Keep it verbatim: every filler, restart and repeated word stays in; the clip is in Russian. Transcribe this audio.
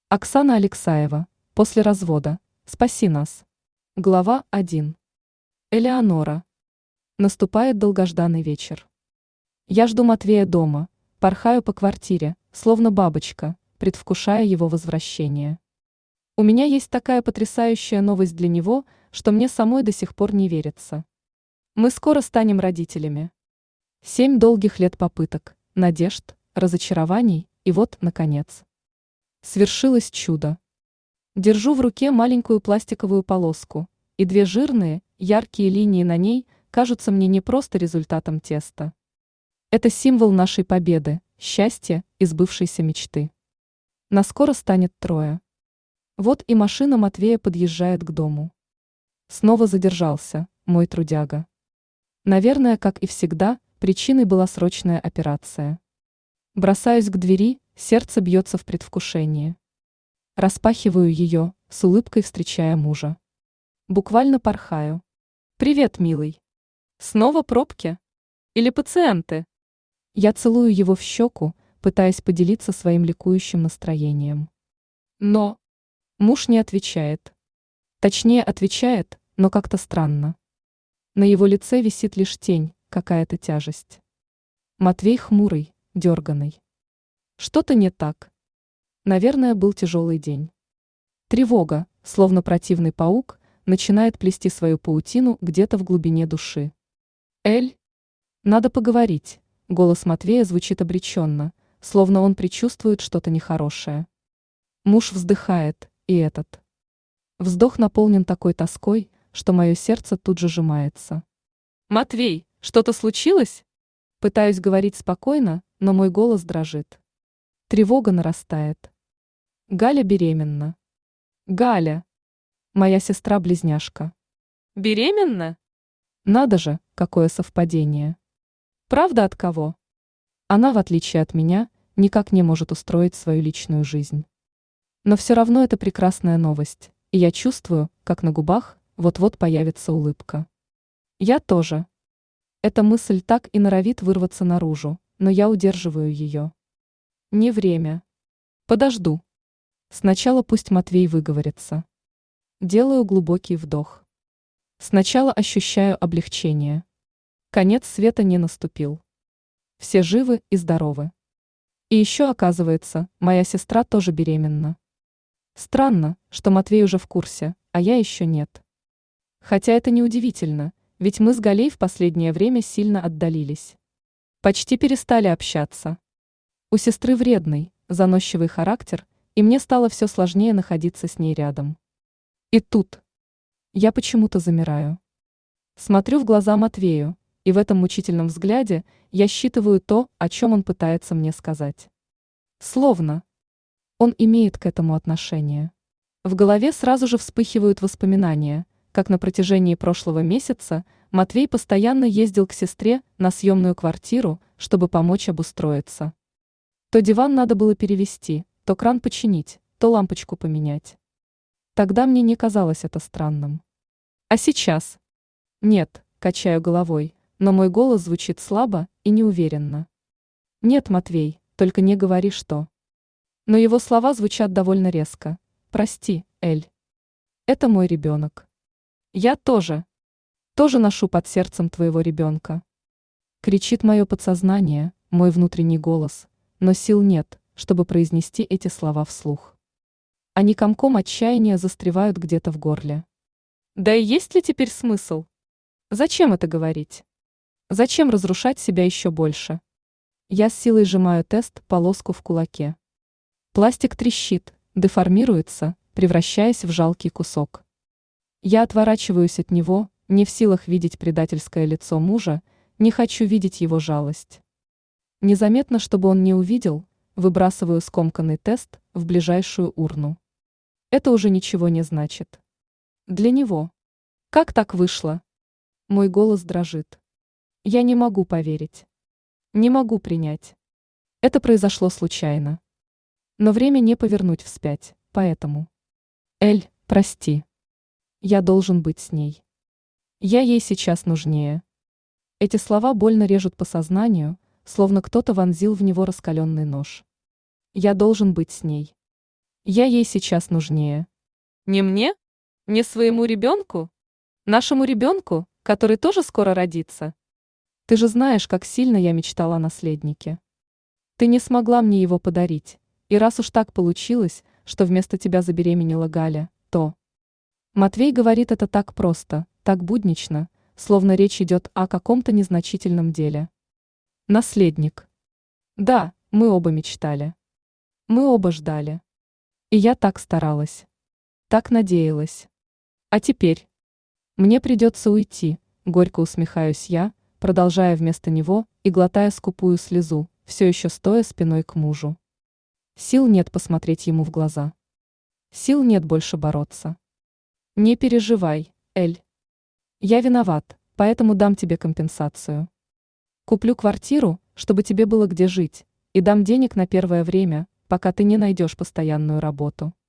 Оксана Алексаева. После развода. Спаси нас. Глава один. Элеонора. Наступает долгожданный вечер. Я жду Матвея дома, порхаю по квартире, словно бабочка, предвкушая его возвращение. У меня есть такая потрясающая новость для него, что мне самой до сих пор не верится. Мы скоро станем родителями. Семь долгих лет попыток, надежд, разочарований, и вот, наконец. Свершилось чудо. Держу в руке маленькую пластиковую полоску, и две жирные, яркие линии на ней кажутся мне не просто результатом теста. Это символ нашей победы, счастья и сбывшейся мечты. Нас скоро станет трое. Вот и машина Матвея подъезжает к дому. Снова задержался, мой трудяга. Наверное, как и всегда, причиной была срочная операция. Бросаюсь к двери, сердце бьется в предвкушении. Распахиваю ее, с улыбкой встречая мужа. Буквально порхаю. «Привет, милый. Снова пробки? Или пациенты?» Я целую его в щеку, пытаясь поделиться своим ликующим настроением. Но муж не отвечает. Точнее, отвечает, но как-то странно. На его лице висит лишь тень, какая-то тяжесть. Матвей хмурый, дерганый. Что-то не так. Наверное, был тяжелый день. Тревога, словно противный паук, начинает плести свою паутину где-то в глубине души. «Эль, надо поговорить», — голос Матвея звучит обреченно, словно он предчувствует что-то нехорошее. Муж вздыхает, и этот вздох наполнен такой тоской, что мое сердце тут же сжимается. «Матвей, что-то случилось?» Пытаюсь говорить спокойно, но мой голос дрожит. Тревога нарастает. Галя беременна. Галя. Моя сестра-близняшка. Беременна? Надо же, какое совпадение. Правда, от кого? Она, в отличие от меня, никак не может устроить свою личную жизнь. Но все равно это прекрасная новость, и я чувствую, как на губах вот-вот появится улыбка. Я тоже. Эта мысль так и норовит вырваться наружу, но я удерживаю ее. Не время. Подожду. Сначала пусть Матвей выговорится. Делаю глубокий вдох. Сначала ощущаю облегчение. Конец света не наступил. Все живы и здоровы. И еще, оказывается, моя сестра тоже беременна. Странно, что Матвей уже в курсе, а я еще нет. Хотя это неудивительно, ведь мы с Галей в последнее время сильно отдалились. Почти перестали общаться. У сестры вредный, заносчивый характер, и мне стало все сложнее находиться с ней рядом. И тут я почему-то замираю. Смотрю в глаза Матвею, и в этом мучительном взгляде я считываю то, о чем он пытается мне сказать. Словно он имеет к этому отношение. В голове сразу же вспыхивают воспоминания, как на протяжении прошлого месяца Матвей постоянно ездил к сестре на съемную квартиру, чтобы помочь обустроиться. То диван надо было перевести, то кран починить, то лампочку поменять. Тогда мне не казалось это странным. А сейчас? Нет, качаю головой, но мой голос звучит слабо и неуверенно. Нет, Матвей, только не говори что. Но его слова звучат довольно резко. Прости, Эль. Это мой ребенок. Я тоже. Тоже ношу под сердцем твоего ребенка. Кричит мое подсознание, мой внутренний голос, но сил нет, чтобы произнести эти слова вслух. Они комком отчаяния застревают где-то в горле. Да и есть ли теперь смысл? Зачем это говорить? Зачем разрушать себя еще больше? Я с силой сжимаю тест полоску в кулаке. Пластик трещит, деформируется, превращаясь в жалкий кусок. Я отворачиваюсь от него, не в силах видеть предательское лицо мужа, не хочу видеть его жалость. Незаметно, чтобы он не увидел, выбрасываю скомканный тест в ближайшую урну. Это уже ничего не значит. Для него. Как так вышло? Мой голос дрожит. Я не могу поверить. Не могу принять. Это произошло случайно. Но время не повернуть вспять, поэтому... Эль, прости. Я должен быть с ней. Я ей сейчас нужнее. Эти слова больно режут по сознанию, словно кто-то вонзил в него раскаленный нож. Я должен быть с ней. Я ей сейчас нужнее. Не мне? Не своему ребенку? Нашему ребенку, который тоже скоро родится? Ты же знаешь, как сильно я мечтала о наследнике. Ты не смогла мне его подарить, и раз уж так получилось, что вместо тебя забеременела Галя, то... Матвей говорит это так просто, так буднично, словно речь идет о каком-то незначительном деле. Наследник. Да, мы оба мечтали. Мы оба ждали. И я так старалась. Так надеялась. А теперь? Мне придется уйти, горько усмехаюсь я, продолжая вместо него и глотая скупую слезу, все еще стоя спиной к мужу. Сил нет посмотреть ему в глаза. Сил нет больше бороться. Не переживай, Эль. Я виноват, поэтому дам тебе компенсацию. Куплю квартиру, чтобы тебе было где жить, и дам денег на первое время, пока ты не найдешь постоянную работу.